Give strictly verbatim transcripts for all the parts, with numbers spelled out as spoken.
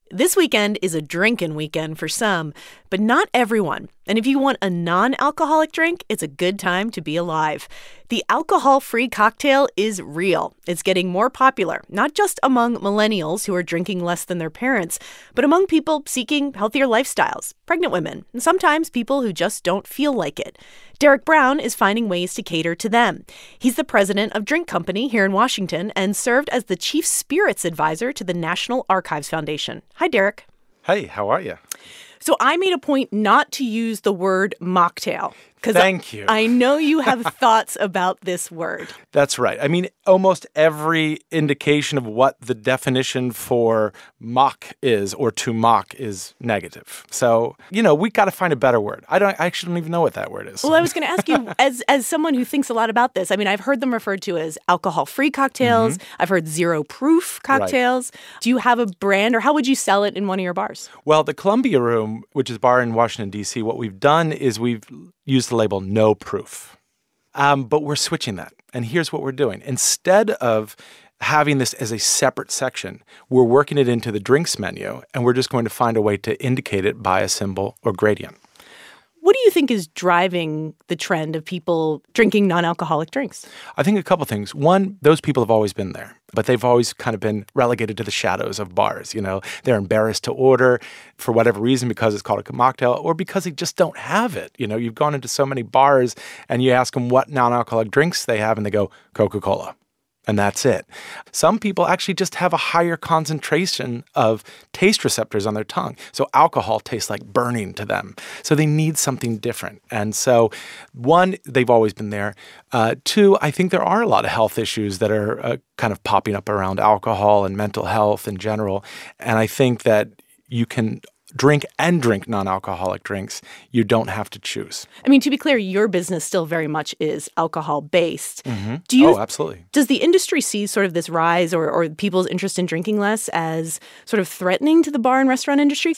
This weekend is a drinking weekend for some, but not everyone. And if you want a non-alcoholic drink, it's a good time to be alive. The alcohol-free cocktail is real. It's getting more popular, not just among millennials who are drinking less than their parents, but among people seeking healthier lifestyles, pregnant women, and sometimes people who just don't feel like it. Derek Brown is finding ways to cater to them. He's the president of Drink Company here in Washington and served as the chief spirits advisor to the National Archives Foundation. Hi, Derek. Hey, how are you? So I made a point not to use the word mocktail. Thank you. I know you have thoughts about this word. That's right. I mean, almost every indication of what the definition for mock is or to mock is negative. So, you know, we got to find a better word. I don't I actually don't even know what that word is. Well, I was going to ask you, as as someone who thinks a lot about this, I mean, I've heard them referred to as alcohol-free cocktails. Mm-hmm. I've heard zero-proof cocktails. Right. Do you have a brand, or how would you sell it in one of your bars? Well, the Columbia Room, which is a bar in Washington, D C, what we've done is we've used the label no proof. Um, but we're switching that. And here's what we're doing. Instead of having this as a separate section, we're working it into the drinks menu, and we're just going to find a way to indicate it by a symbol or gradient. What do you think is driving the trend of people drinking non-alcoholic drinks? I think a couple things. One, those people have always been there, but they've always kind of been relegated to the shadows of bars. You know, they're embarrassed to order for whatever reason because it's called a mocktail or because they just don't have it. You know, you've gone into so many bars and you ask them what non-alcoholic drinks they have and they go, Coca-Cola. And that's it. Some people actually just have a higher concentration of taste receptors on their tongue. So alcohol tastes like burning to them. So they need something different. And so, one, they've always been there. Uh, two, I think there are a lot of health issues that are uh, kind of popping up around alcohol and mental health in general. And I think that you can drink and drink non-alcoholic drinks. You don't have to choose. I mean, to be clear, your business still very much is alcohol-based. Mm-hmm. Do you, oh, absolutely. Does the industry see sort of this rise or, or people's interest in drinking less as sort of threatening to the bar and restaurant industry?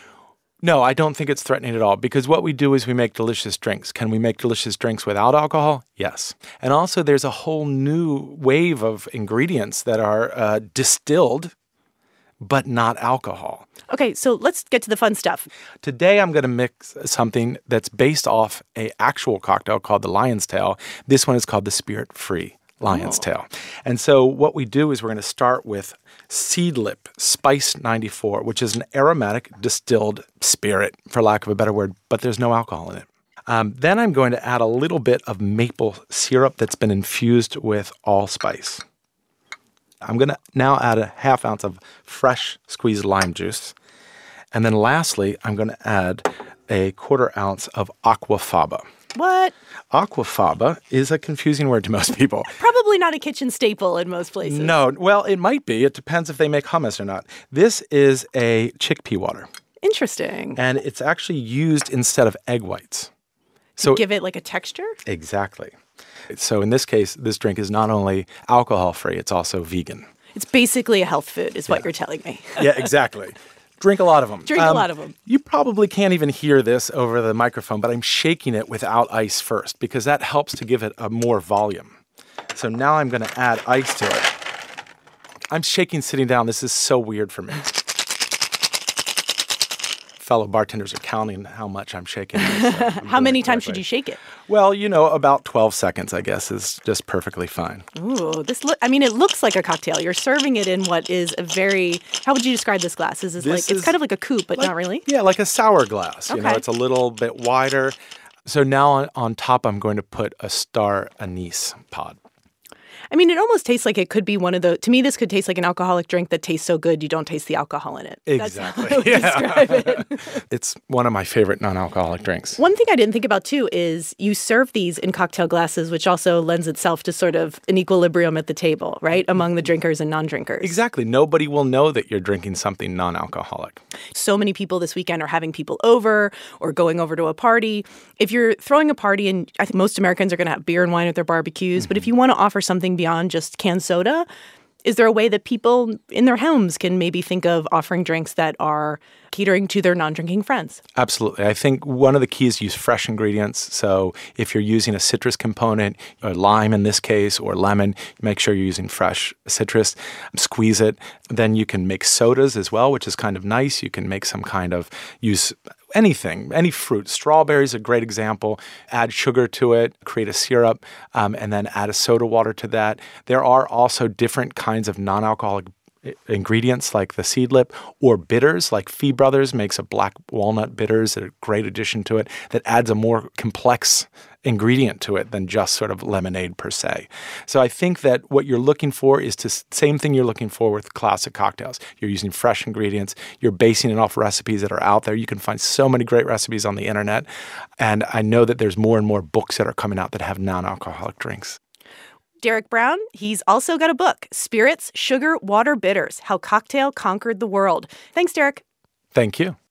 No, I don't think it's threatening at all, because what we do is we make delicious drinks. Can we make delicious drinks without alcohol? Yes. And also there's a whole new wave of ingredients that are uh, distilled but not alcohol. Okay, so let's get to the fun stuff. Today I'm going to mix something that's based off an actual cocktail called the Lion's Tail. This one is called the Spirit Free Lion's oh. Tail. And so what we do is we're going to start with Seedlip Spice ninety-four, which is an aromatic distilled spirit, for lack of a better word, but there's no alcohol in it. Um, then I'm going to add a little bit of maple syrup that's been infused with allspice. I'm going to now add a half ounce of fresh squeezed lime juice. And then lastly, I'm going to add a quarter ounce of aquafaba. What? Aquafaba is a confusing word to most people. Probably not a kitchen staple in most places. No. Well, it might be. It depends if they make hummus or not. This is a chickpea water. Interesting. And it's actually used instead of egg whites. To so, give it like a texture? Exactly. So in this case, this drink is not only alcohol-free, it's also vegan. It's basically a health food is what yeah. you're telling me. Yeah, exactly. Drink a lot of them. Drink um, a lot of them. You probably can't even hear this over the microphone, but I'm shaking it without ice first because that helps to give it a more volume. So now I'm going to add ice to it. I'm shaking sitting down. This is so weird for me. Fellow bartenders are counting how much I'm shaking. So I'm how many times should you shake it? Well, you know, about twelve seconds, I guess, is just perfectly fine. Ooh, this look, I mean, it looks like a cocktail. You're serving it in what is a very, how would you describe this glass? Is this, this like, is it's kind of like a coupe, but like, not really? Yeah, like a sour glass. Okay. You know, it's a little bit wider. So now on, on top, I'm going to put a star anise pod. I mean, it almost tastes like it could be one of the, to me, this could taste like an alcoholic drink that tastes so good you don't taste the alcohol in it. Exactly. That's how I would yeah. describe it. It's one of my favorite non-alcoholic drinks. One thing I didn't think about, too, is you serve these in cocktail glasses, which also lends itself to sort of an equilibrium at the table, right, among the drinkers and non-drinkers. Exactly. Nobody will know that you're drinking something non-alcoholic. So many people this weekend are having people over or going over to a party. If you're throwing a party, and I think most Americans are going to have beer and wine at their barbecues, mm-hmm. but if you want to offer something beyond just canned soda, Is there a way that people in their homes can maybe think of offering drinks that are catering to their non-drinking friends? Absolutely. I think one of the keys is use fresh ingredients. So if you're using a citrus component, or lime in this case, or lemon, make sure you're using fresh citrus. Squeeze it. Then you can make sodas as well, which is kind of nice. You can make some kind of use anything, any fruit. Strawberries are a great example. Add sugar to it, create a syrup, um, and then add a soda water to that. There are also different kinds of non-alcoholic ingredients like the seedlip or bitters, like Fee Brothers makes a black walnut bitters, a great addition to it that adds a more complex ingredient to it than just sort of lemonade per se. So I think that what you're looking for is the same thing you're looking for with classic cocktails. You're using fresh ingredients. You're basing it off recipes that are out there. You can find so many great recipes on the internet. And I know that there's more and more books that are coming out that have non-alcoholic drinks. Derek Brown, he's also got a book, Spirits, Sugar, Water, Bitters, How Cocktail Conquered the World. Thanks, Derek. Thank you.